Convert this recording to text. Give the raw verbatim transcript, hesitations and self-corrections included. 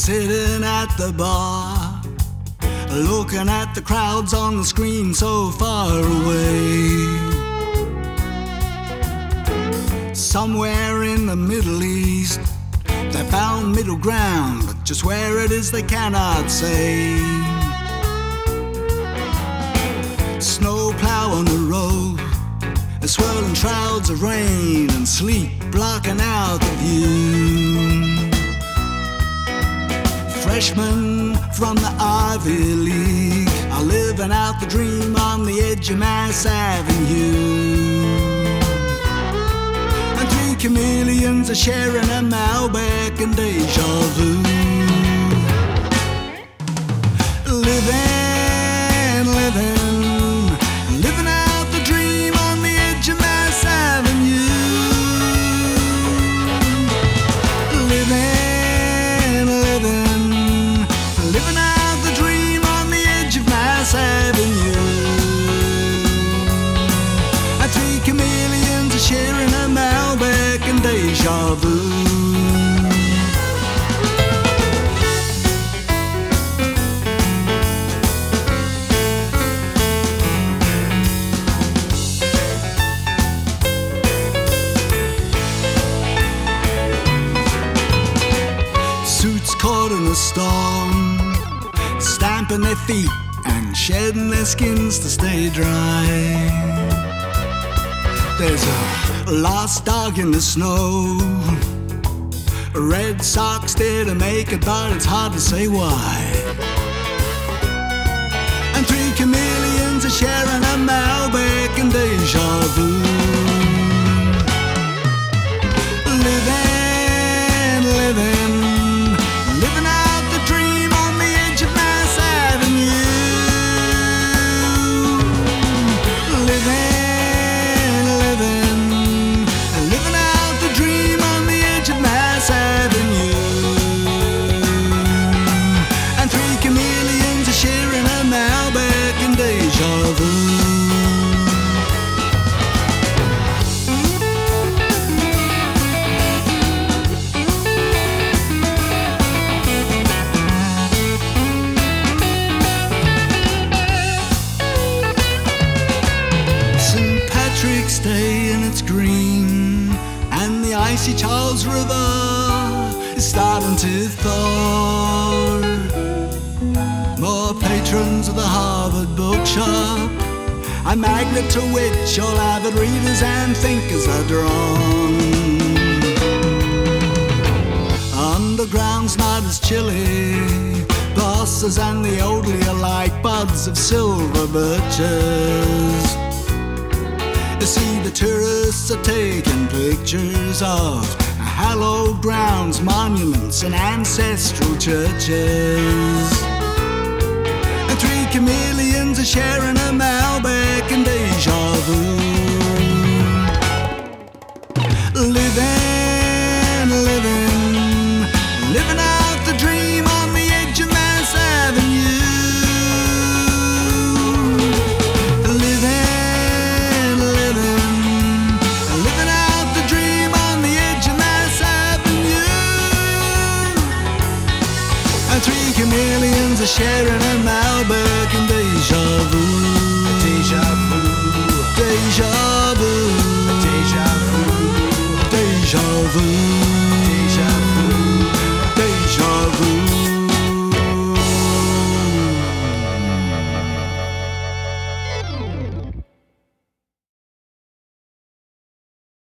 sitting at the bar, looking at the crowds on the screen so far away. Somewhere in the Middle East, they found middle ground, but just where it is they cannot say. Snow plow on the road, and swirling shrouds of rain and sleet blocking out the view. Freshmen from the Ivy League are living out the dream on the edge of Mass Avenue. And three chameleons are sharing a Malbec and deja vu. Living, living, living out the dream on the edge of Mass Avenue. Living, living, living out the dream on the edge of Mass Avenue. And three chameleons are sharing a Malbec and deja vu. Suits caught in the storm, stamping their feet and shedding their skins to stay dry. There's a lost dog in the snow, red socks there to make it, but it's hard to say why. And three chameleons are sharing a Malbec and deja vu. Living, living, living out the dream on the edge of Mass Avenue. Living, living, living out the dream on the edge of Mass Avenue. And three chameleons are sharing a Malbec and deja vu. Saint Patrick's Day and it's green, and the icy Charles River is starting to thaw. More patrons of the Harvard Bookshop, a magnet to which all avid readers and thinkers are drawn. Underground's not as chilly, bosses and the elderly are like buds of silver birches. You see, the tourists are taking pictures of hallowed grounds, monuments and ancestral churches. And three chameleons are sharing a Malbec and deja vu. Living, living, living out the dream on the edge of Mass Avenue. Living, living, living out the dream on the edge of Mass Avenue. And three chameleons are sharing a Malbec and deja vu. Deja vu. Deja vu. Deja vu. Deja vu.